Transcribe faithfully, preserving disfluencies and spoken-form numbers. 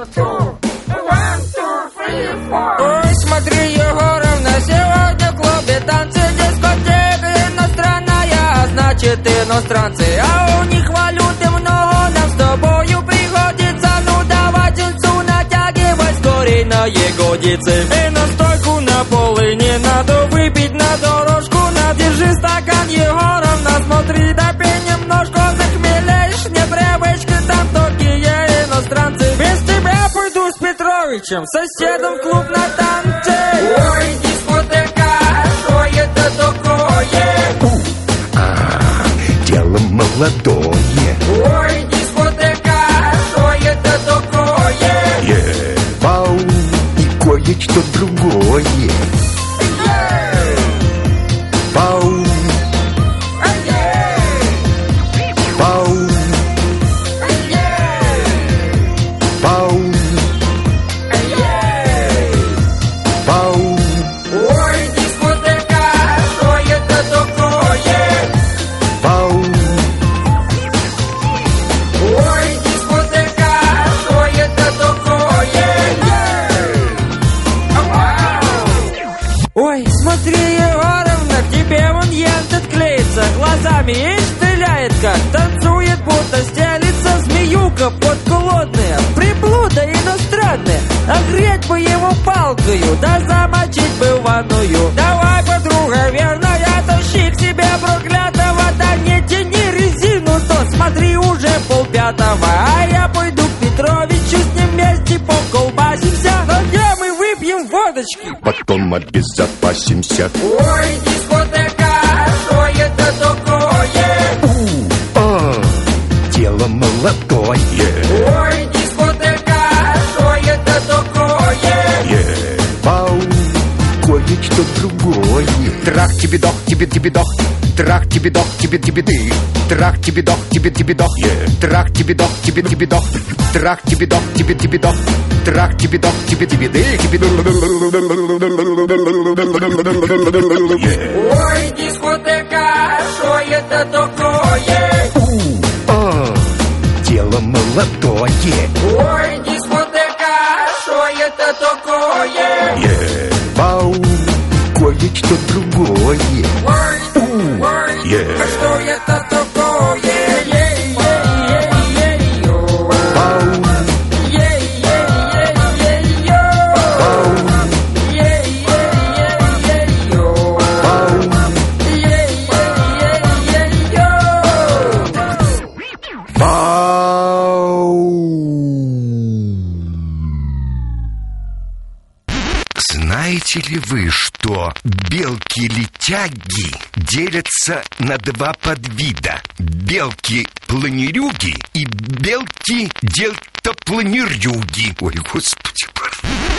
Ой, смотри, Егоровна, сегодня в клубе танцы, дискотека иностранная, значит иностранцы, а у них валюты много, нам с тобою приходится, ну давай тельцу натягивай скорей на ягодицы. И на стойку на полы не надо выпить на дорожку, на держи стакан, Егоровна, смотри, допей немножко, захмелеешь, непривычка, там такие иностранцы. Без тебя пойду с Петровичем, соседом в клуб на танцы. Ой, дискотека, что это такое? А, дело молодое. Ой, дискотека, что это такое? Е, вау, и кое-что другое. Вау, вау, вау, вау. Ой, дискотека, что это такое? Вау, Ой, дискотека, что это такое? Ой, смотри, Егоровна, к тебе вон ентот клеится, глазами и стреляет как, танцует, будто стелится, змеюка подколодная, приблуда иностранная, огреть бы его палкою, да замочить бы в ванную. Давай, подруга верная, тащи к себе проклятого, да не тяни резину, то смотри, уже полпятого, а я пойду к Петровичу, с ним вместе поколбасимся, но где мы выпьем водочки? потом обезопасимся. Ой, дискотека, что это такое? У, а, дело молодое. Ой, дискотека, что это такое? Е, вау, кое-что другое. Трах тебе дох, тебе тебе дох. Трах тебе дох, тебе тебе ты. Трах тебе дох, тебе тебе дох. Е, трах тебе дох, тебе тебе дох. Трах тебе дох, тебе тебе дох. Трах тебе дох, тебе тебе ты. Ой, дискотека, что это такое? У, а, дело молодое. Ой, дискотека, что это такое? Е, вау, кое-что другое. Ой, ой, Yeah. а что это такое? Ей-ей-ей-ей-ей-ё. Вау, Ей-ей-ей-ей-ё. вау, Ей-ей-ей-ей-ё. вау. Ей-ей-ей-ей-ё. Вау! Знаете ли вы, что белки-летяги делятся на два подвида? Белки-планерюги и белки-дельтапланерюги. Ой, господи,